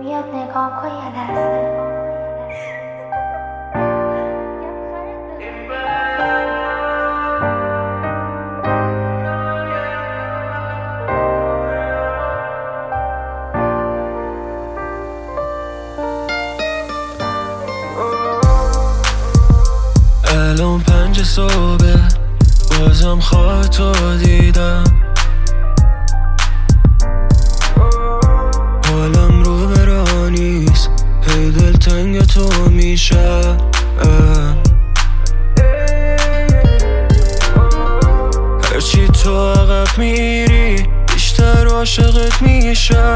میاد نگاه کن یه لحظه. الان 5 صبح بازم خواهتو دیدم، حالم رو برانیست، هی دلتنگ تو میشه. هرچی تو عقب میری بیشتر عاشقت میشه.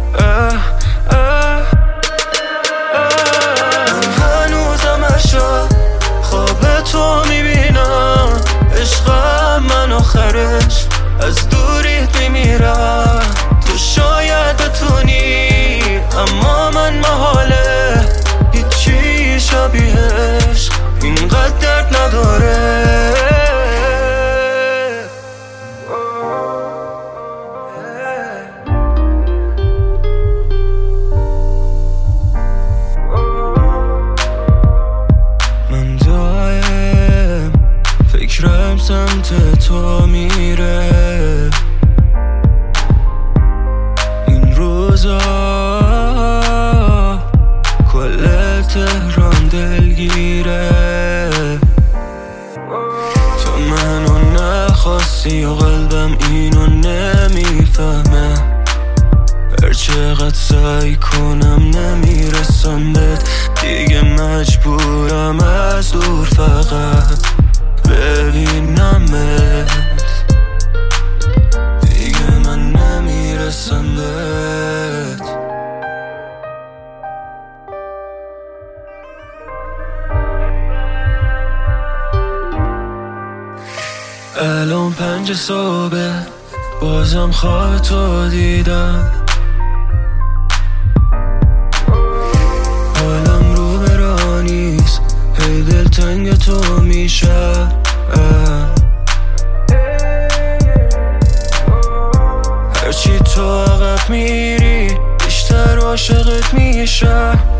هنوزم عشق خواب تو میبینم، عشقم من آخرش از دوریت میمیرم. تو شاید بتونی اما من محاله، هیچی شبیهش اینقدر درد نداره. من دایم فکرم سمت تو میره، این روزا کل تهران دلگیره. تو منو نخواستی و قلبم اینو نمیفهمه، هر چقدر سعی کنم نمیرسم بهت، دیگه مجبورم از دور فقط ببینمت، دیگه من نمیرسم بهت. الان 5 صبح بازم خواهتو دیدم، حالم رو برانیست، هی دلتنگ تو میشه. هرچی تو عقب میری بیشتر عاشقت میشه.